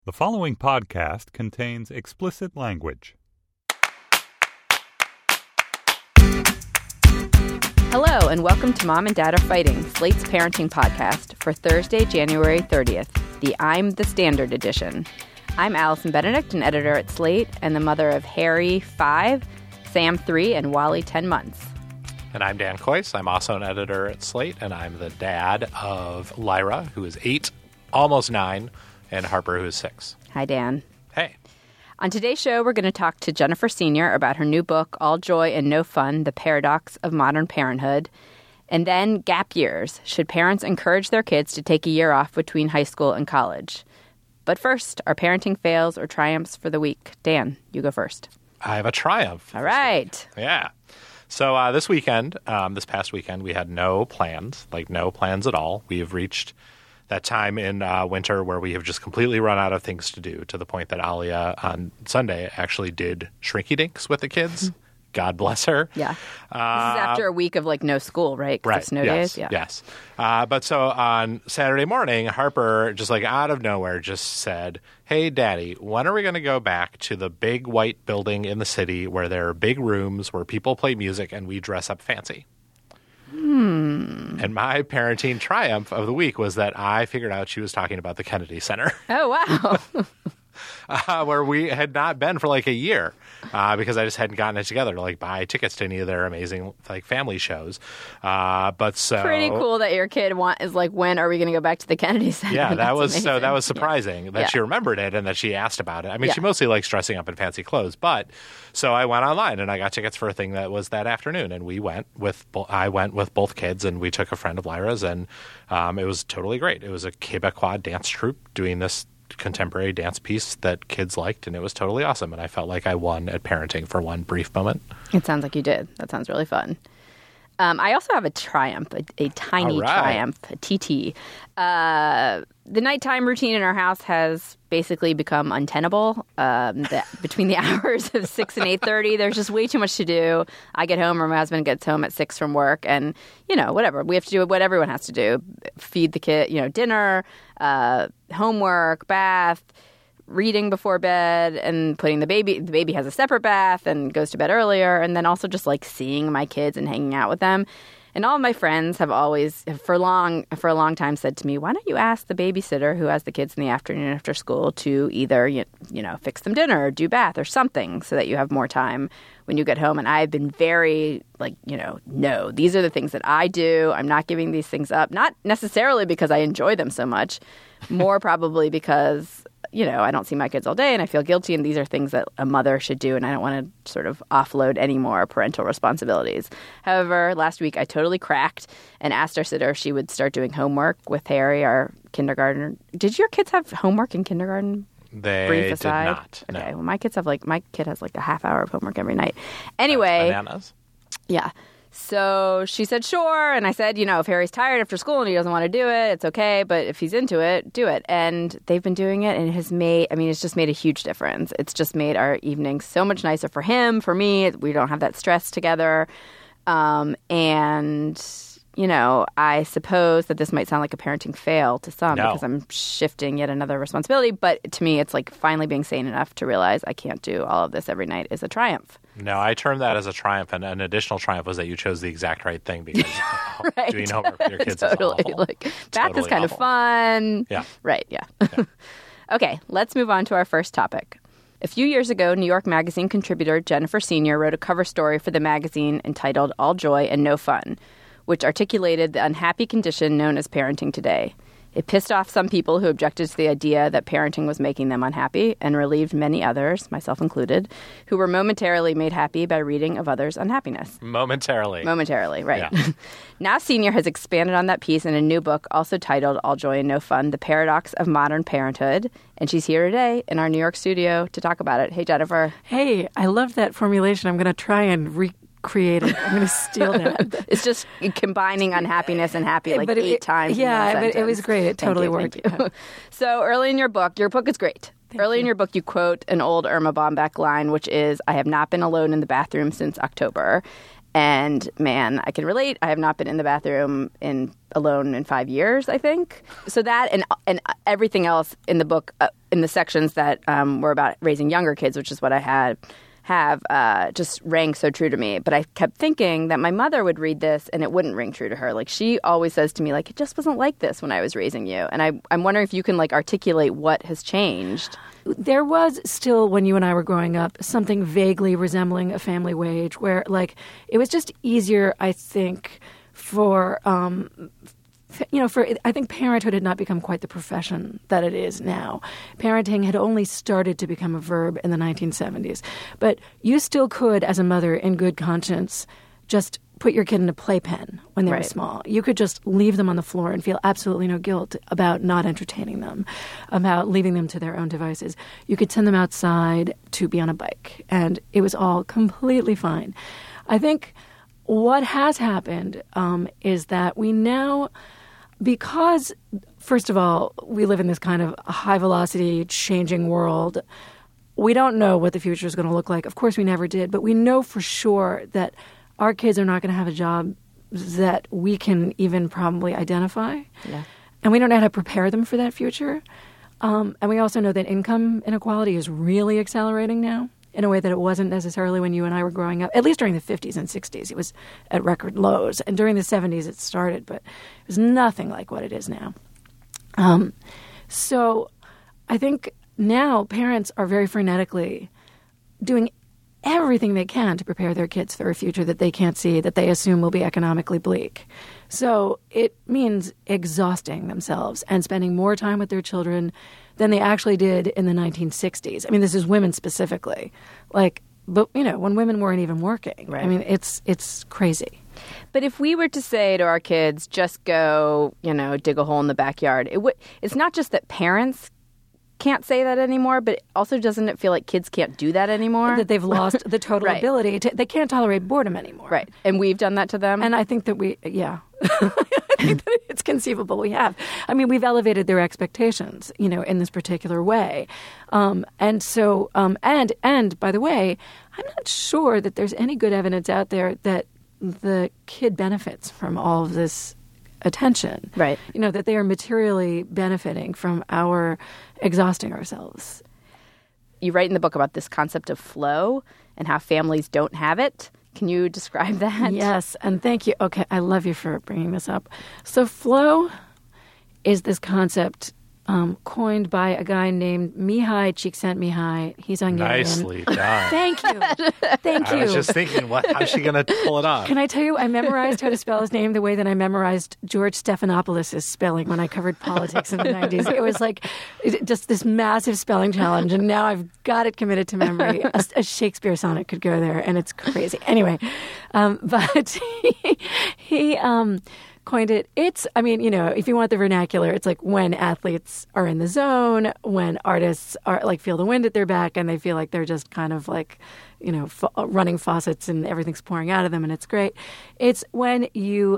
The following podcast contains explicit language. Hello, and welcome to Mom and Dad Are Fighting, Slate's parenting podcast for Thursday, January 30th, the I'm the Standard edition. I'm Allison Benedict, an editor at Slate, and the mother of Harry, 5, Sam, 3, and Wally, 10 months. And I'm Dan Kois. I'm also an editor at Slate, and I'm the dad of Lyra, who is 8, almost 9, and Harper, who is 6. Hi, Dan. Hey. On today's show, we're going to talk to Jennifer Senior about her new book, All Joy and No Fun, The Paradox of Modern Parenthood. And then gap years. Should parents encourage their kids to take a year off between high school and college? But first, our parenting fails or triumphs for the week. Dan, you go first. I have a triumph. All right. Yeah. So this past weekend, we had no plans at all. We have reached that time in winter where we have just completely run out of things to do, to the point that Alia on Sunday actually did Shrinky Dinks with the kids. God bless her. Yeah. This is after a week of no school, right? 'Cause Right. of snow Yes. days. Yeah. Yes. But so on Saturday morning, Harper just out of nowhere just said, "Hey, Daddy, when are we going to go back to the big white building in the city where there are big rooms where people play music and we dress up fancy?" And my parenting triumph of the week was that I figured out she was talking about the Kennedy Center. Oh, wow. Where we had not been for a year because I just hadn't gotten it together to buy tickets to any of their amazing family shows. But so Pretty cool that your kid is when are we going to go back to the Kennedy Center? Yeah, that was amazing. that was surprising that she remembered it and that she asked about it. I mean, she mostly likes dressing up in fancy clothes, but so I went online and I got tickets for a thing that was that afternoon, and I went with both kids, and we took a friend of Lyra's, and it was totally great. It was a Quebecois dance troupe doing this contemporary dance piece that kids liked, and it was totally awesome, and I felt like I won at parenting for one brief moment. It sounds like you did. That sounds really fun. I also have a triumph, a tiny triumph, a TT. The nighttime routine in our house has basically become untenable. Between the hours of 6 and 8:30, there's just way too much to do. I get home, or my husband gets home at 6 from work, and whatever. We have to do what everyone has to do: feed the kid, dinner, homework, bath, reading before bed, and putting the baby has a separate bath and goes to bed earlier, and then also just seeing my kids and hanging out with them. And all of my friends have always, for a long time, said to me, "Why don't you ask the babysitter who has the kids in the afternoon after school to either fix them dinner or do bath or something, so that you have more time when you get home?" And I've been very no, these are the things that I do. I'm not giving these things up, not necessarily because I enjoy them so much, more probably because I don't see my kids all day and I feel guilty, and these are things that a mother should do, and I don't want to sort of offload any more parental responsibilities. However, last week I totally cracked and asked our sitter if she would start doing homework with Harry, our kindergartner. Did your kids have homework in kindergarten? They Brief aside. did not. No. Okay, well, my kids have my kid has a half hour of homework every night. Anyway. That's bananas. Yeah. So she said, sure. And I said, if Harry's tired after school and he doesn't want to do it, it's okay. But if he's into it, do it. And they've been doing it, and it's just made a huge difference. It's just made our evenings so much nicer for him, for me. We don't have that stress together. I suppose that this might sound like a parenting fail to some because I'm shifting yet another responsibility. But to me, it's finally being sane enough to realize I can't do all of this every night is a triumph. No, I termed that as a triumph, and an additional triumph was that you chose the exact right thing, because right. doing homework with your kids totally. is awful. Bath is kind of fun. Yeah. Right, yeah. Okay, let's move on to our first topic. A few years ago, New York Magazine contributor Jennifer Senior wrote a cover story for the magazine entitled All Joy and No Fun, which articulated the unhappy condition known as parenting today. It pissed off some people who objected to the idea that parenting was making them unhappy, and relieved many others, myself included, who were momentarily made happy by reading of others' unhappiness. Momentarily, right. Yeah. Now Senior has expanded on that piece in a new book also titled All Joy and No Fun, The Paradox of Modern Parenthood. And she's here today in our New York studio to talk about it. Hey, Jennifer. Hey, I love that formulation. I'm going to try and recreate it. I'm going to steal that. It's just combining unhappiness and happy 8 times. Yeah, but it was great. It totally worked. Thank you. So early in your book is great. Early in your book, you quote an old Irma Bombeck line, which is, "I have not been alone in the bathroom since October." And man, I can relate. I have not been in the bathroom alone in 5 years, I think. So that and everything else in the book, in the sections that were about raising younger kids, which is what I have just rang so true to me. But I kept thinking that my mother would read this and it wouldn't ring true to her. Like, she always says to me, like, it just wasn't like this when I was raising you. And I'm wondering if you can, like, articulate what has changed. There was still, when you and I were growing up, something vaguely resembling a family wage where, like, it was just easier, I think, for I think parenthood had not become quite the profession that it is now. Parenting had only started to become a verb in the 1970s. But you still could, as a mother, in good conscience, just put your kid in a playpen when they were small. You could just leave them on the floor and feel absolutely no guilt about not entertaining them, about leaving them to their own devices. You could send them outside to be on a bike, and it was all completely fine. I think what has happened is that we now, because, first of all, we live in this kind of high-velocity, changing world, we don't know what the future is going to look like. Of course, we never did, but we know for sure that our kids are not going to have a job that we can even probably identify. Yeah. And we don't know how to prepare them for that future. And we also know that income inequality is really accelerating now in a way that it wasn't necessarily when you and I were growing up, at least during the 50s and 60s. It was at record lows. And during the 70s it started, but it was nothing like what it is now. So I think now parents are very frenetically doing everything they can to prepare their kids for a future that they can't see, that they assume will be economically bleak. So it means exhausting themselves and spending more time with their children than they actually did in the 1960s. I mean, this is women specifically. Like, but, you know, when women weren't even working. Right. I mean, it's crazy. But if we were to say to our kids, just go, dig a hole in the backyard, it's not just that parents can't say that anymore, but also doesn't it feel like kids can't do that anymore? That they've lost the total ability to, they can't tolerate boredom anymore. Right. And we've done that to them. And I think that I think that it's conceivable we have. I mean, we've elevated their expectations, in this particular way. And so, and by the way, I'm not sure that there's any good evidence out there that the kid benefits from all of this attention. Right. That they are materially benefiting from our exhausting ourselves. You write in the book about this concept of flow and how families don't have it. Can you describe that? Yes, and thank you. Okay, I love you for bringing this up. So flow is this concept coined by a guy named Mihai Csikszentmihalyi. He's Hungarian. Nicely done. Thank you. Thank you. I was just thinking, how's she going to pull it off? Can I tell you, I memorized how to spell his name the way that I memorized George Stephanopoulos' spelling when I covered politics in the 90s. It was like just this massive spelling challenge, and now I've got it committed to memory. A Shakespeare sonnet could go there, and it's crazy. Anyway, but he coined it. If you want the vernacular, it's like when athletes are in the zone, when artists are like feel the wind at their back and they feel like they're just kind of like, running faucets and everything's pouring out of them and it's great. It's when you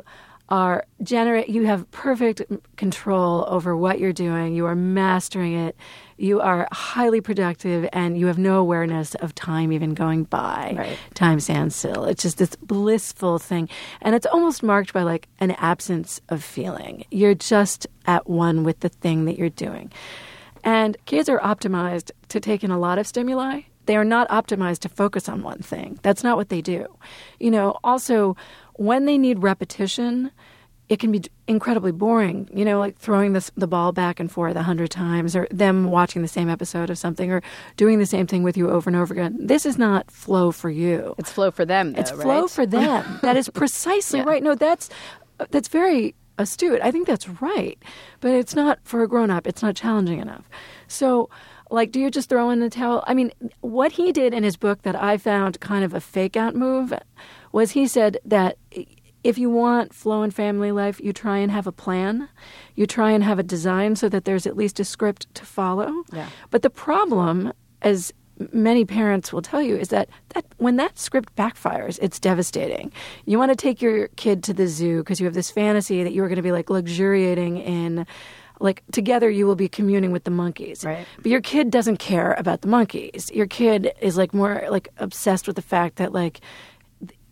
you have perfect control over what you're doing. You are mastering it. You are highly productive and you have no awareness of time even going by. Right. Time stands still. It's just this blissful thing. And it's almost marked by like an absence of feeling. You're just at one with the thing that you're doing. And kids are optimized to take in a lot of stimuli. They are not optimized to focus on one thing. That's not what they do. Also, when they need repetition, it can be incredibly boring, like throwing the ball back and forth 100 times or them watching the same episode of something or doing the same thing with you over and over again. This is not flow for you. It's flow for them, though, It's flow for them. That is precisely right. No, that's very astute. I think that's right. But it's not for a grown-up. It's not challenging enough. So, do you just throw in the towel? I mean, what he did in his book that I found kind of a fake-out move was he said that if you want flow in family life, you try and have a plan. You try and have a design so that there's at least a script to follow. Yeah. But the problem, as many parents will tell you, is that when that script backfires, it's devastating. You want to take your kid to the zoo because you have this fantasy that you're going to be like luxuriating in, like together you will be communing with the monkeys. Right. But your kid doesn't care about the monkeys. Your kid is like more like obsessed with the fact that like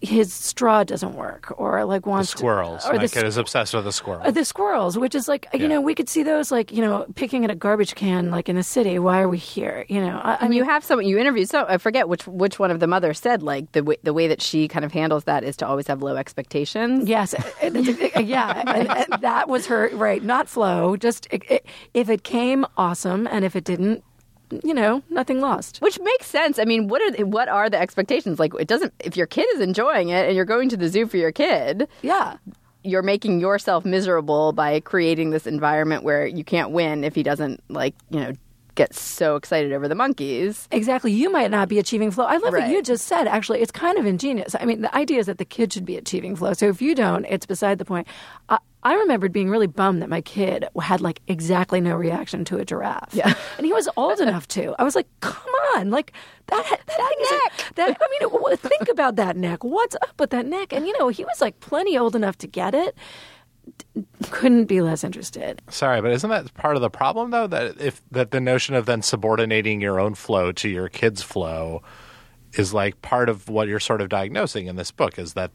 his straw doesn't work, or like wants the squirrels. My kid is obsessed with the squirrels. The squirrels, which is like, you know, we could see those like, you know, picking at a garbage can like in the city. Why are we here? You know, I mean, you have someone you interviewed. So I forget which one of the mothers said like the way that she kind of handles that is to always have low expectations. Yes, yeah, and that was her right. Not flow. Just if it came, awesome, and if it didn't, you know, nothing lost. Which makes sense. I mean, what are the expectations? Like, it doesn't. If your kid is enjoying it and you're going to the zoo for your kid, yeah, you're making yourself miserable by creating this environment where you can't win if he doesn't, like, you know, get so excited over the monkeys. Exactly. You might not be achieving flow. I love what you just said. Actually, it's kind of ingenious. I mean, the idea is that the kid should be achieving flow. So if you don't, it's beside the point. I remembered being really bummed that my kid had like exactly no reaction to a giraffe. Yeah. And he was old enough to. I was like, come on, like that neck. I mean, think about that neck. What's up with that neck? And, you know, he was like plenty old enough to get it. Couldn't be less interested. Sorry, but isn't that part of the problem, though? That the notion of then subordinating your own flow to your kid's flow is like part of what you're sort of diagnosing in this book, is that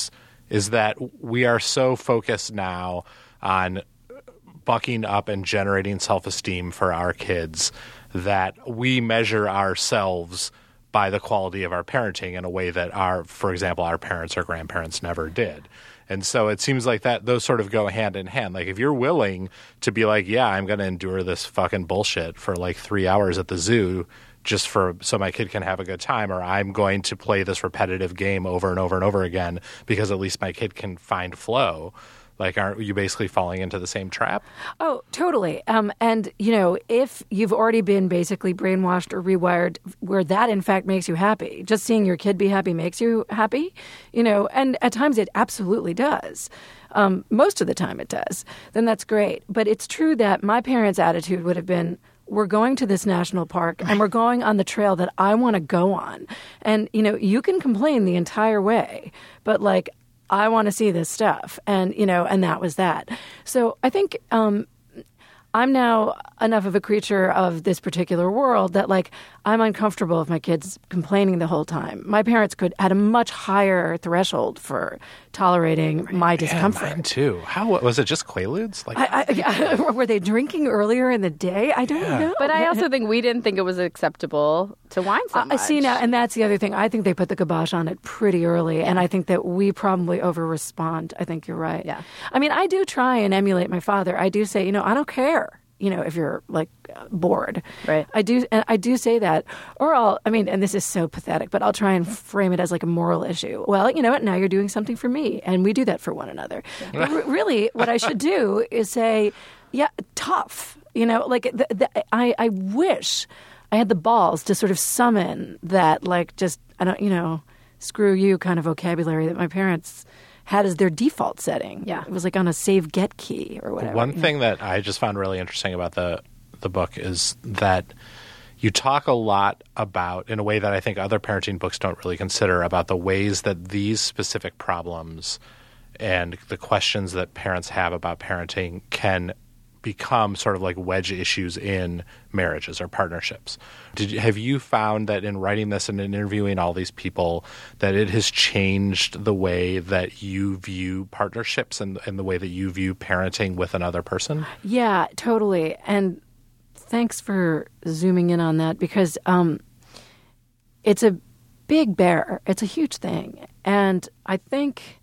that we are so focused now on bucking up and generating self-esteem for our kids that we measure ourselves by the quality of our parenting in a way that for example, our parents or grandparents never did. And so it seems like that those sort of go hand in hand. Like if you're willing to be like, yeah, I'm going to endure this fucking bullshit for like 3 hours at the zoo just so my kid can have a good time, or I'm going to play this repetitive game over and over and over again because at least my kid can find flow. Like, aren't you basically falling into the same trap? Oh, totally. And, you know, if you've already been basically brainwashed or rewired where that, in fact, makes you happy, just seeing your kid be happy makes you happy, you know, and at times it absolutely does. Most of the time it does. Then that's great. But it's true that my parents' attitude would have been, we're going to this national park and we're going on the trail that I want to go on. And, you know, you can complain the entire way, but like, I want to see this stuff. And, you know, and that was that. So I think I'm now enough of a creature of this particular world that, like, I'm uncomfortable if my kid's complaining the whole time. My parents had a much higher threshold for tolerating my discomfort. Mine too. How was it? Just Quaaludes? Like, were they drinking earlier in the day? I don't know. But I also think we didn't think it was acceptable to whine so much. See now, and that's the other thing. I think they put the kibosh on it pretty early, and I think that we probably over-respond. I think you're right. Yeah. I mean, I do try and emulate my father. I do say, you know, I don't care. You know, if you're like bored, right? I do say that, or and this is so pathetic, but I'll try and frame it as like a moral issue. Well, you know what? Now you're doing something for me, and we do that for one another. Yeah. But really, what I should do is say, yeah, tough. You know, like I wish I had the balls to sort of summon that, like, just screw you kind of vocabulary that my parents had as their default setting. Yeah. It was like on a save get key or whatever. One thing that I just found really interesting about the book is that you talk a lot about, in a way that I think other parenting books don't really consider, about the ways that these specific problems and the questions that parents have about parenting can become sort of like wedge issues in marriages or partnerships. Have you found that in writing this and in interviewing all these people that it has changed the way that you view partnerships and the way that you view parenting with another person? Yeah, totally. And thanks for zooming in on that, because it's a big bear. It's a huge thing. And I think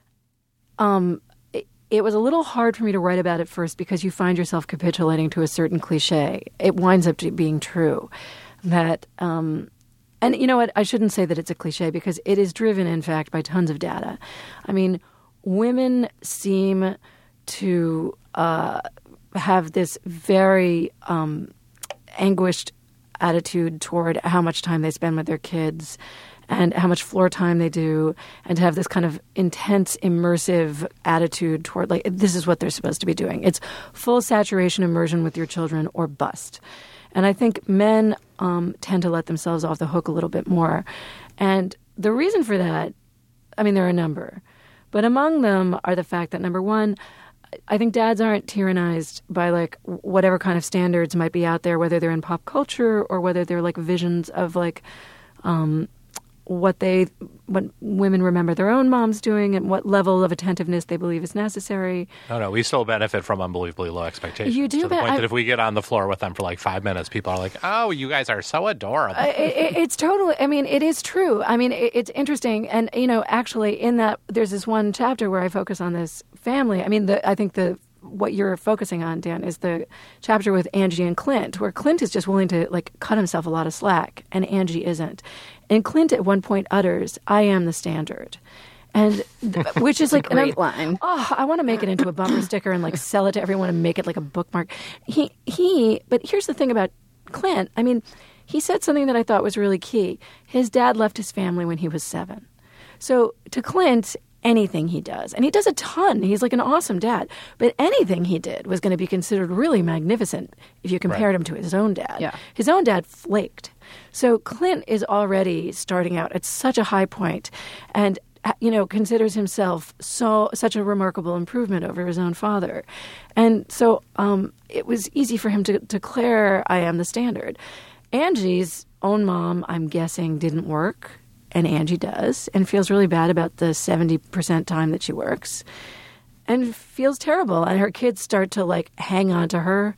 it was a little hard for me to write about it first because you find yourself capitulating to a certain cliche. It winds up being true. That, and you know what? I shouldn't say that it's a cliche because it is driven, in fact, by tons of data. I mean, women seem to have this very anguished attitude toward how much time they spend with their kids and how much floor time they do, and to have this kind of intense, immersive attitude toward, like, this is what they're supposed to be doing. It's full saturation immersion with your children or bust. And I think men tend to let themselves off the hook a little bit more. And the reason for that, I mean, there are a number. But among them are the fact that, number one, I think dads aren't tyrannized by, like, whatever kind of standards might be out there, whether they're in pop culture or whether they're, like, visions of, like, what women remember their own moms doing and what level of attentiveness they believe is necessary. No, we still benefit from unbelievably low expectations. You do, to the point that if we get on the floor with them for like 5 minutes, people are like, "Oh, you guys are so adorable." It's totally. I mean, it is true. I mean, it's interesting, and actually, in that there's this one chapter where I focus on this family. I mean, I think what you're focusing on, Dan, is the chapter with Angie and Clint, where Clint is just willing to cut himself a lot of slack, and Angie isn't. And Clint at one point utters, "I am the standard," and which is like a great line. Oh, I want to make it into a bumper sticker and sell it to everyone and make it like a bookmark. But here's the thing about Clint. I mean, he said something that I thought was really key. His dad left his family when he was 7. So to Clint, anything he does, and he does a ton. He's like an awesome dad, but anything he did was going to be considered really magnificent if you compared him to his own dad. Yeah. His own dad flaked. So Clint is already starting out at such a high point, and considers himself such a remarkable improvement over his own father. And so it was easy for him to declare, "I am the standard." Angie's own mom, I'm guessing, didn't work. And Angie does, and feels really bad about the 70% time that she works, and feels terrible. And her kids start to hang on to her,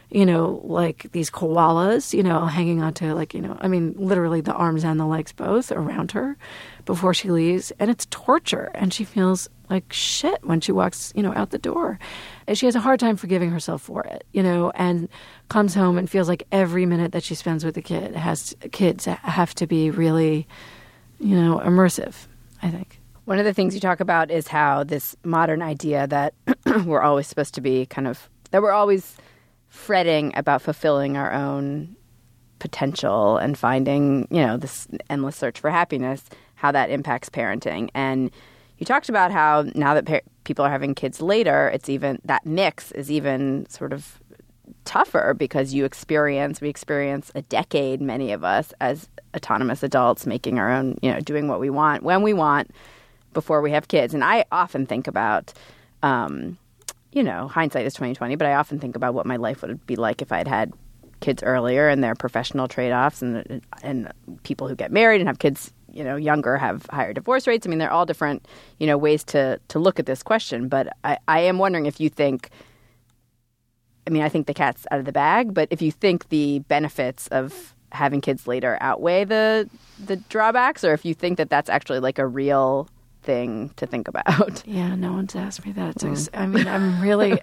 like these koalas, hanging on to literally the arms and the legs both around her before she leaves. And it's torture. And she feels like shit when she walks, out the door. And she has a hard time forgiving herself for it, and comes home and feels like every minute that she spends with the kids have to be really, immersive, I think. One of the things you talk about is how this modern idea that we're always supposed to be that we're always fretting about fulfilling our own potential and finding, this endless search for happiness, how that impacts parenting. And you talked about how now that people are having kids later, that mix is even sort of tougher because we experience a decade, many of us, as autonomous adults, making our own, doing what we want, when we want, before we have kids. And I often think about, hindsight is 20/20, but I often think about what my life would be like if I had had kids earlier and their professional trade-offs, and people who get married and have kids, younger have higher divorce rates. I mean, they're all different, ways to look at this question. But I am wondering if you think, I think the cat's out of the bag, but if you think the benefits of having kids later outweigh the drawbacks, or if you think that that's actually a real thing to think about. Yeah, no one's asked me that. I'm really,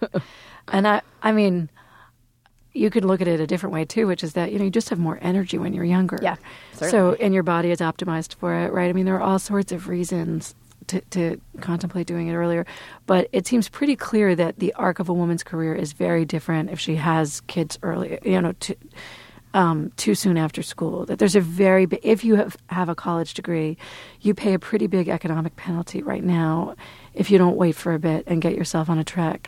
and you could look at it a different way too, which is that, you just have more energy when you're younger. Yeah, certainly. So, and your body is optimized for it, right? There are all sorts of reasons to contemplate doing it earlier. But it seems pretty clear that the arc of a woman's career is very different if she has kids early, too soon after school. That there's if you have a college degree, you pay a pretty big economic penalty right now if you don't wait for a bit and get yourself on a track.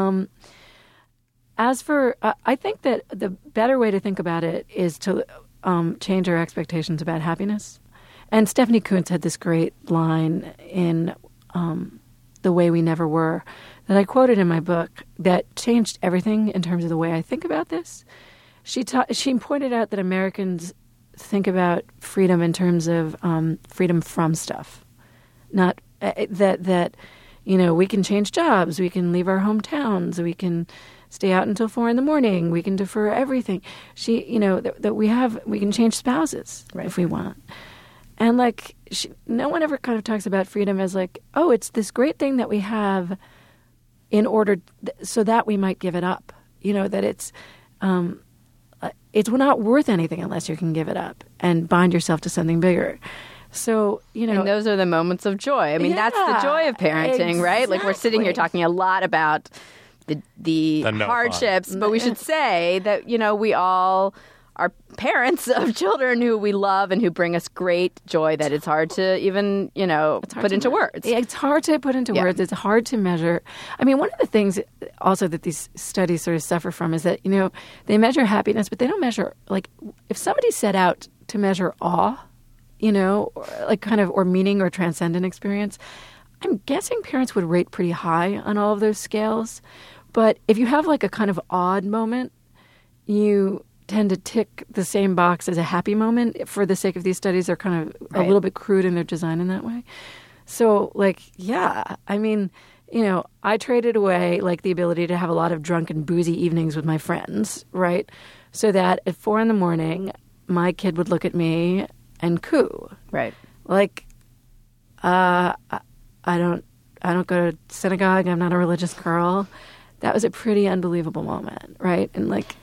As for, I think that the better way to think about it is to change our expectations about happiness. And Stephanie Coontz had this great line in The Way We Never Were that I quoted in my book that changed everything in terms of the way I think about this. She pointed out that Americans think about freedom in terms of freedom from stuff, not that we can change jobs, we can leave our hometowns, we can stay out until 4 a.m, we can defer everything. That we can change spouses if we want. And no one ever kind of talks about freedom as it's this great thing that we have in order so that we might give it up. That it's not worth anything unless you can give it up and bind yourself to something bigger. So, And those are the moments of joy. That's the joy of parenting, right? We're sitting here talking a lot about the hardships, but we should say that, we all are parents of children who we love and who bring us great joy that it's hard to even, put into words. It's hard to put into words. It's hard to measure. One of the things also that these studies sort of suffer from is that, they measure happiness, but they don't measure, if somebody set out to measure awe, or meaning or transcendent experience, I'm guessing parents would rate pretty high on all of those scales. But if you have a kind of odd moment, you tend to tick the same box as a happy moment. For the sake of these studies, they're kind of a little bit crude in their design in that way. So, like, yeah, I mean, I traded away, like, the ability to have a lot of drunken, boozy evenings with my friends, right? So that at 4 a.m, my kid would look at me and coo. Right. Like, I don't go to synagogue. I'm not a religious girl. That was a pretty unbelievable moment, right? And, like,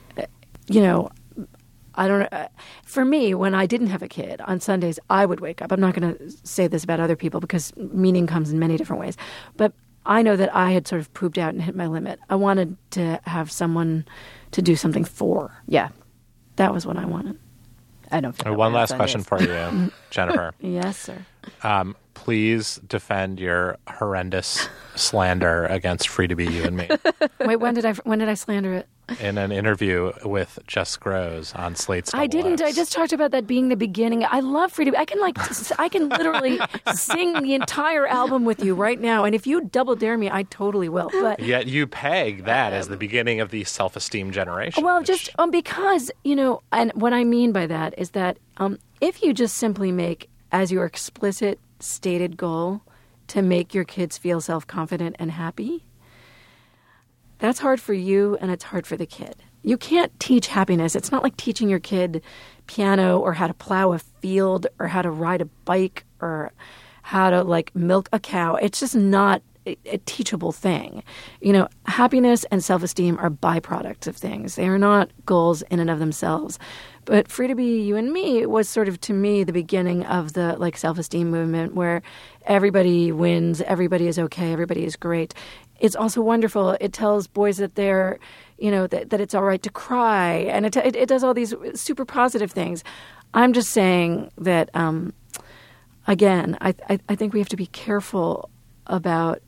I don't know. For me, when I didn't have a kid, on Sundays, I would wake up. I'm not going to say this about other people because meaning comes in many different ways. But I know that I had sort of pooped out and hit my limit. I wanted to have someone to do something for. Yeah. That was what I wanted. I don't feel One last question for you, Jennifer. Yes, sir. Please defend your horrendous slander against Free to Be You and Me. Wait, when did I slander it? In an interview with Jess Groves on Slate's I didn't. I just talked about that being the beginning. I love Free to Be. I can literally sing the entire album with you right now. And if you double dare me, I totally will. But yet you peg that as the beginning of the self-esteem generation. Well, just because, and what I mean by that is that if you just simply make as your explicit stated goal to make your kids feel self-confident and happy, that's hard for you and it's hard for the kid. You can't teach happiness. It's not like teaching your kid piano or how to plow a field or how to ride a bike or how to, like, milk a cow. It's just not a teachable thing. Happiness and self-esteem are byproducts of things. They are not goals in and of themselves. But Free to Be You and Me was sort of, to me, the beginning of the, like, self-esteem movement where everybody wins, everybody is okay, everybody is great. It's also wonderful. It tells boys that they're, that it's all right to cry. And it does all these super positive things. I'm just saying that, again, I think we have to be careful about,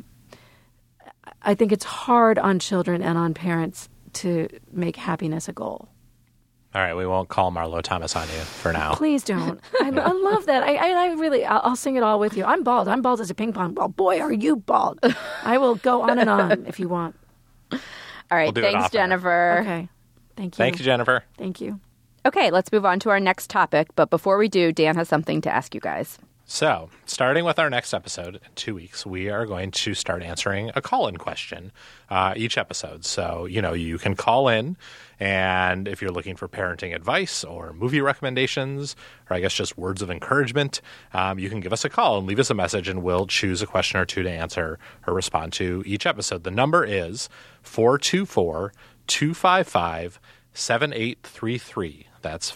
I think it's hard on children and on parents to make happiness a goal. All right, we won't call Marlo Thomas on you for now. Please don't. I love that. I really, I'll sing it all with you. I'm bald. I'm bald as a ping pong ball. Boy, are you bald. I will go on and on if you want. All right, thanks, Jennifer. Okay, thank you. Thank you, Jennifer. Thank you. Okay, let's move on to our next topic. But before we do, Dan has something to ask you guys. So, starting with our next episode in 2 weeks, we are going to start answering a call-in question each episode. So, you can call in, and if you're looking for parenting advice or movie recommendations, or I guess just words of encouragement, you can give us a call and leave us a message, and we'll choose a question or two to answer or respond to each episode. The number is 424-255-7833. That's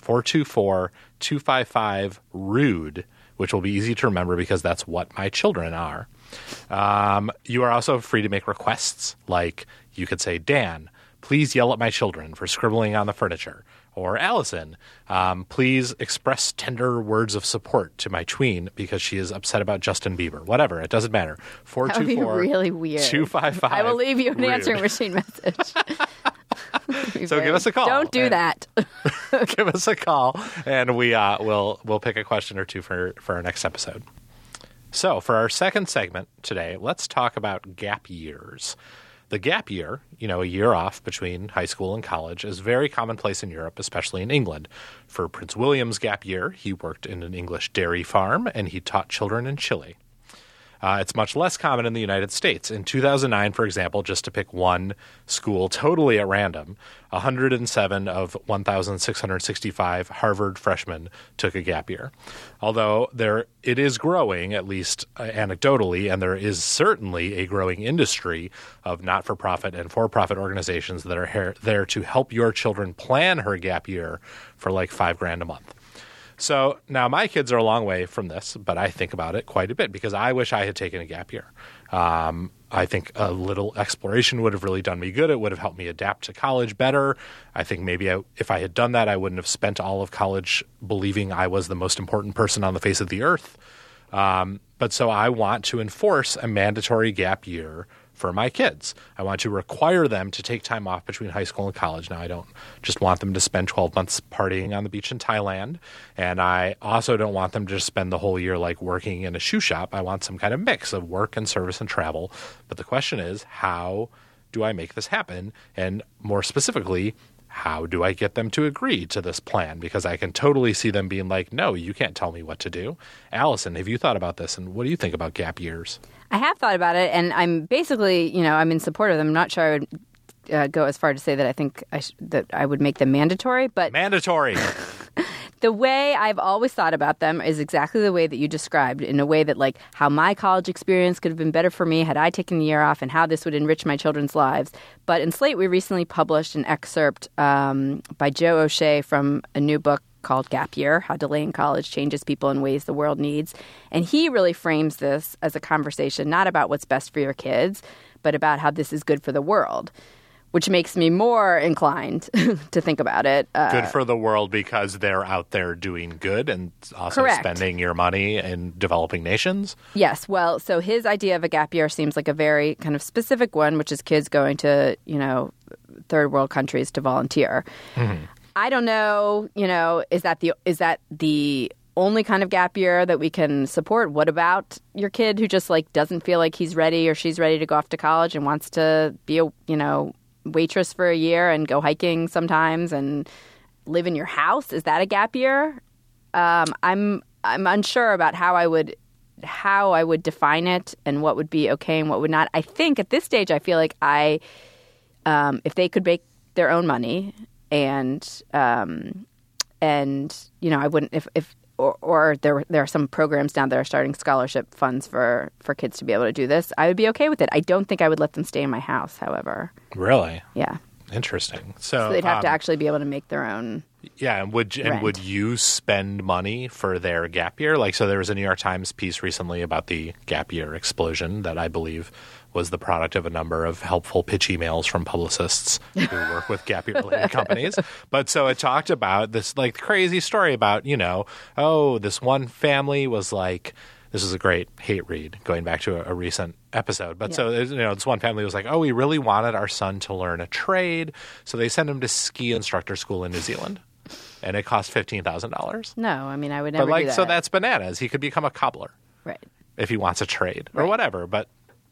424-255-RUDE. Which will be easy to remember because that's what my children are. You are also free to make requests, like you could say, Dan, please yell at my children for scribbling on the furniture. Or Allison, please express tender words of support to my tween because she is upset about Justin Bieber. Whatever, it doesn't matter. 424 That would be really weird. 255. I will leave you an rude. answering machine message. So give us a call. Don't do that. Give us a call, and we'll pick a question or two for our next episode. So for our second segment today, let's talk about gap years. The gap year, a year off between high school and college, is very commonplace in Europe, especially in England. For Prince William's gap year, he worked in an English dairy farm, and he taught children in Chile. It's much less common in the United States. In 2009, for example, just to pick one school totally at random, 107 of 1,665 Harvard freshmen took a gap year. Although it is growing, at least anecdotally, and there is certainly a growing industry of not-for-profit and for-profit organizations that are there to help your children plan her gap year for like $5,000 a month. So now my kids are a long way from this, but I think about it quite a bit because I wish I had taken a gap year. I think a little exploration would have really done me good. It would have helped me adapt to college better. I think maybe if I had done that, I wouldn't have spent all of college believing I was the most important person on the face of the earth. But so I want to enforce a mandatory gap year for my kids. I want to require them to take time off between high school and college. Now, I don't just want them to spend 12 months partying on the beach in Thailand, and I also don't want them to just spend the whole year like working in a shoe shop. I want some kind of mix of work and service and travel. But the question is, how do I make this happen? And more specifically, how do I get them to agree to this plan? Because I can totally see them being like, no, you can't tell me what to do. Allison, have you thought about this? And what do you think about gap years? I have thought about it, and I'm basically, I'm in support of them. I'm not sure I would go as far to say that I think that I would make them mandatory, but mandatory. The way I've always thought about them is exactly the way that you described, in a way that, like, how my college experience could have been better for me had I taken a year off, and how this would enrich my children's lives. But in Slate, we recently published an excerpt by Joe O'Shea from a new book called Gap Year, How Delaying College Changes People in Ways the World Needs. And he really frames this as a conversation not about what's best for your kids, but about how this is good for the world, which makes me more inclined to think about it. Good for the world because they're out there doing good and also spending your money in developing nations? Yes. Well, so his idea of a gap year seems like a very kind of specific one, which is kids going to, third world countries to volunteer. Mm-hmm. I don't know, is that the only kind of gap year that we can support? What about your kid who just doesn't feel like he's ready or she's ready to go off to college and wants to be a, waitress for a year and go hiking sometimes and live in your house? Is that a gap year? I'm unsure about how I would define it and what would be okay and what would not. I think at this stage I feel like if they could make their own money and I wouldn't if or there are some programs now that are starting scholarship funds for kids to be able to do this, I would be okay with it. I don't think I would let them stay in my house, however. Really? Yeah. Interesting. So they'd have to actually be able to make their own. Yeah, and would you spend money for their gap year? So there was a New York Times piece recently about the gap year explosion that I believe was the product of a number of helpful pitch emails from publicists who work with gap year-related companies. But so it talked about this crazy story about, this one family was this is a great hate read going back to a recent episode. But so, this one family was like, we really wanted our son to learn a trade. So they sent him to ski instructor school in New Zealand. And it cost $15,000. No, I mean, I would never do that. So that's bananas. He could become a cobbler. Right. If he wants a trade or whatever. But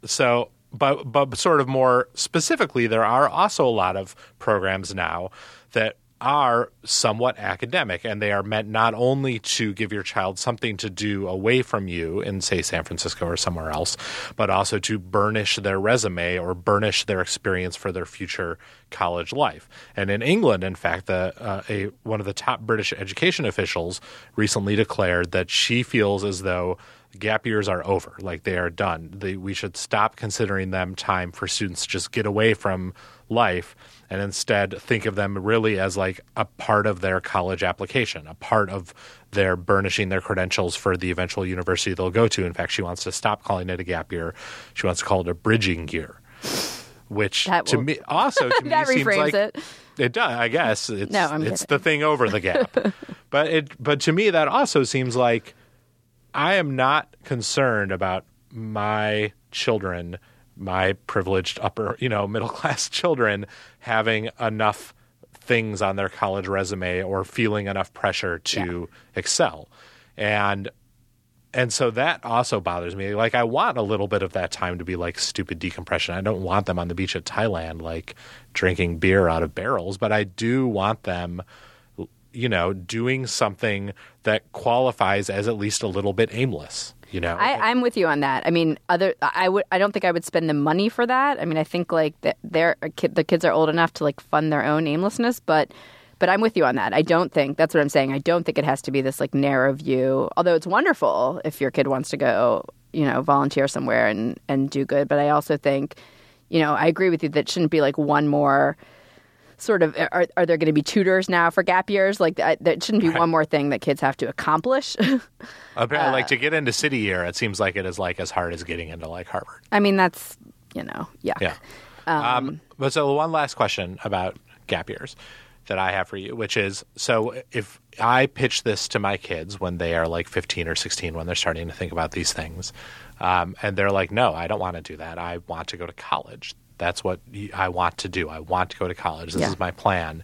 sort of more specifically, there are also a lot of programs now that are somewhat academic, and they are meant not only to give your child something to do away from you in, say, San Francisco or somewhere else, but also to burnish their resume or burnish their experience for their future college life. And in England, in fact, one of the top British education officials recently declared that she feels as though gap years are over, they are done. We should stop considering them time for students to just get away from life and instead think of them really as a part of their college application, a part of their burnishing their credentials for the eventual university they'll go to. In fact, she wants to stop calling it a gap year. She wants to call it a bridging year, which to me seems like it does. I guess it's the thing over the gap. But to me, that also seems like I am not concerned about my children, my privileged upper, middle class children having enough things on their college resume or feeling enough pressure to excel. And so that also bothers me. I want a little bit of that time to be stupid decompression. I don't want them on the beach at Thailand, drinking beer out of barrels, but I do want them doing something that qualifies as at least a little bit aimless, I'm with you on that. I mean, I don't think I would spend the money for that. I mean, I think the kids are old enough to fund their own aimlessness, but I'm with you on that. I don't think that's what I'm saying. I don't think it has to be this narrow view, although it's wonderful if your kid wants to go, volunteer somewhere and do good. But I also think, I agree with you that it shouldn't be one more sort of, are there going to be tutors now for gap years? That shouldn't be one more thing that kids have to accomplish. Apparently, to get into City Year, it seems like it is as hard as getting into Harvard. I mean, that's, yuck. Yeah. But so one last question about gap years that I have for you, which is, so if I pitch this to my kids when they are 15 or 16, when they're starting to think about these things, and they're like, no, I don't want to do that. I want to go to college. That's what I want to do. I want to go to college. This is my plan.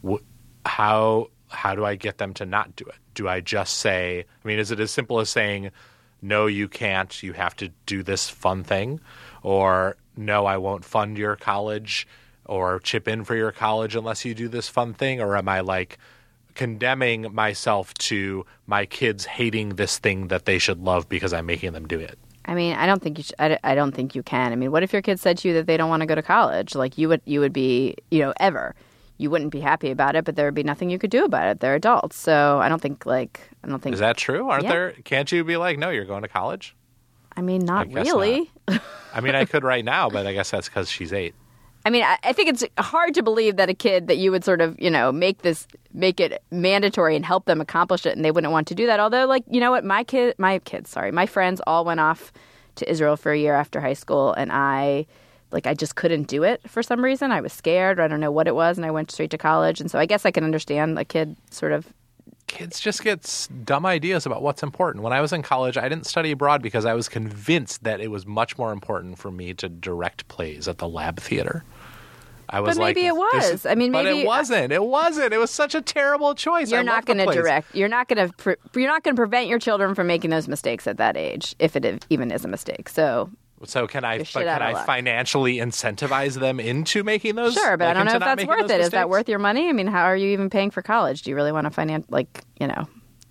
How do I get them to not do it? Do I just say, is it as simple as saying, no, you can't, you have to do this fun thing? Or no, I won't fund your college? or chip in for your college unless you do this fun thing? Or am I like condemning myself to my kids hating this thing that they should love because I'm making them do it? I mean, I don't think you should, I don't think you can. I mean, what if your kids said to you that they don't want to go to college? Like you would be, ever. You wouldn't be happy about it, but there would be nothing you could do about it. They're adults. So I don't think. Is that true? Can't you be like, no, you're going to college? I mean, not really. Not. I mean, I could right now, but I guess that's because she's 8. I mean, I think it's hard to believe that a kid that you would sort of, make it mandatory and help them accomplish it, and they wouldn't want to do that. Although, like, you know what, my friends all went off to Israel for a year after high school, and I just couldn't do it for some reason. I was scared, or I don't know what it was, and I went straight to college. And so I guess I can understand a kid sort of. Kids just get dumb ideas about what's important. When I was in college, I didn't study abroad because I was convinced that it was much more important for me to direct plays at the Lab Theater. But maybe it was. But it wasn't. It wasn't. It was such a terrible choice. You're not going to direct. You're not going to prevent your children from making those mistakes at that age, if it even is a mistake. So can I financially incentivize them into making those? Sure, but I don't know if that's worth it. Is that worth your money? I mean, how are you even paying for college? Do you really want to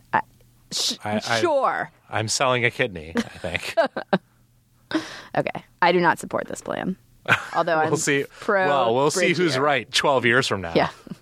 sure. I'm selling a kidney, I think. Okay. I do not support this plan. Although we'll see. We'll see who's right 12 years from now.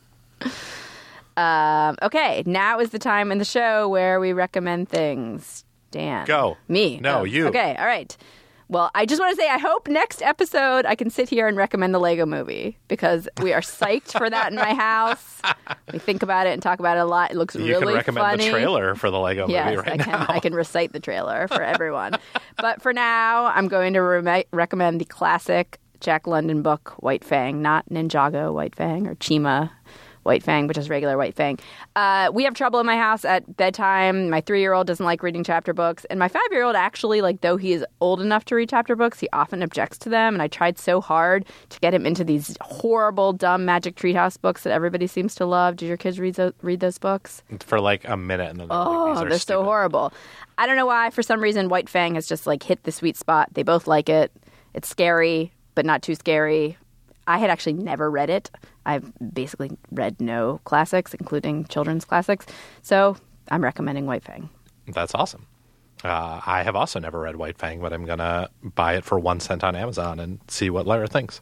Yeah. Okay. Now is the time in the show where we recommend things. Dan. Go. Me. No, you. Okay. All right. Well, I just want to say I hope next episode I can sit here and recommend the Lego Movie because we are psyched for that in my house. We think about it and talk about it a lot. It looks really funny. You can recommend the trailer for the Lego Movie right now. I can recite the trailer for everyone. But for now, I'm going to recommend the classic Jack London book, White Fang, not Ninjago White Fang or Chima White Fang, but just regular White Fang. We have trouble in my house at bedtime. My 3-year-old doesn't like reading chapter books. And my 5-year-old actually, though he is old enough to read chapter books, he often objects to them. And I tried so hard to get him into these horrible, dumb Magic Treehouse books that everybody seems to love. Did your kids read those books? For a minute. And then they're so horrible. I don't know why. For some reason, White Fang has just hit the sweet spot. They both like it. It's scary, but not too scary. I had actually never read it. I've basically read no classics, including children's classics. So I'm recommending White Fang. That's awesome. I have also never read White Fang, but I'm going to buy it for 1 cent on Amazon and see what Lyra thinks.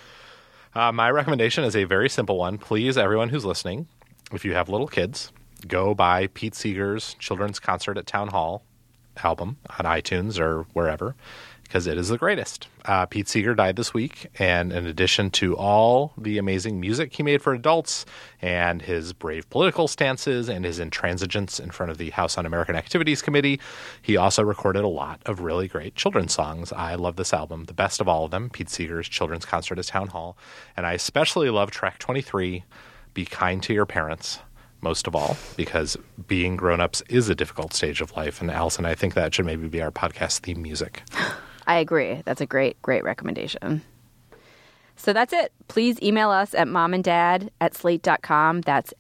My recommendation is a very simple one. Please, everyone who's listening, if you have little kids, go buy Pete Seeger's Children's Concert at Town Hall album on iTunes or wherever, because it is the greatest. Pete Seeger died this week, and in addition to all the amazing music he made for adults and his brave political stances and his intransigence in front of the House Un-American Activities Committee, he also recorded a lot of really great children's songs. I love this album, the best of all of them, Pete Seeger's Children's Concert at Town Hall. And I especially love track 23, Be Kind to Your Parents, most of all, because being grown-ups is a difficult stage of life. And Allison, I think that should maybe be our podcast theme music. I agree. That's a great recommendation. So that's it. Please email us at momanddad@slate.com. That's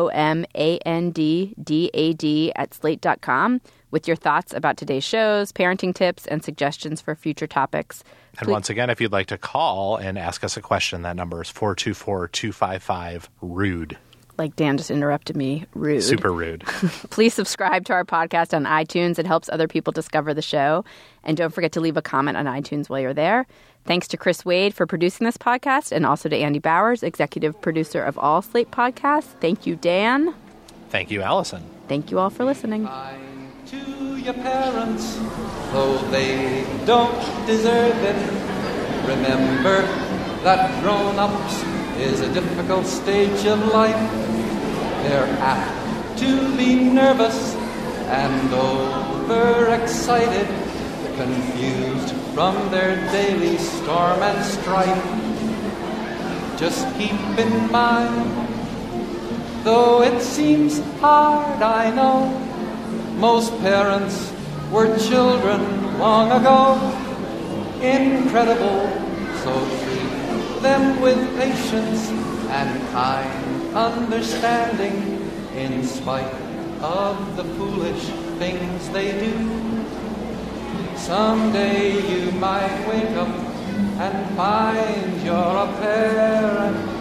momanddad@slate.com with your thoughts about today's shows, parenting tips, and suggestions for future topics. And once again, if you'd like to call and ask us a question, that number is 424-255-RUDE. Like Dan just interrupted me. Rude. Super rude. Please subscribe to our podcast on iTunes. It helps other people discover the show. And don't forget to leave a comment on iTunes while you're there. Thanks to Chris Wade for producing this podcast, and also to Andy Bowers, executive producer of all Slate podcasts. Thank you, Dan. Thank you, Allison. Thank you all for listening. To your parents, though they don't deserve it, remember that grown-ups is a difficult stage of life. They're apt to be nervous and overexcited, confused from their daily storm and strife. Just keep in mind, though it seems hard, I know, most parents were children long ago. Incredible, so treat them with patience and kind understanding in spite of the foolish things they do. Someday you might wake up and find you're a parent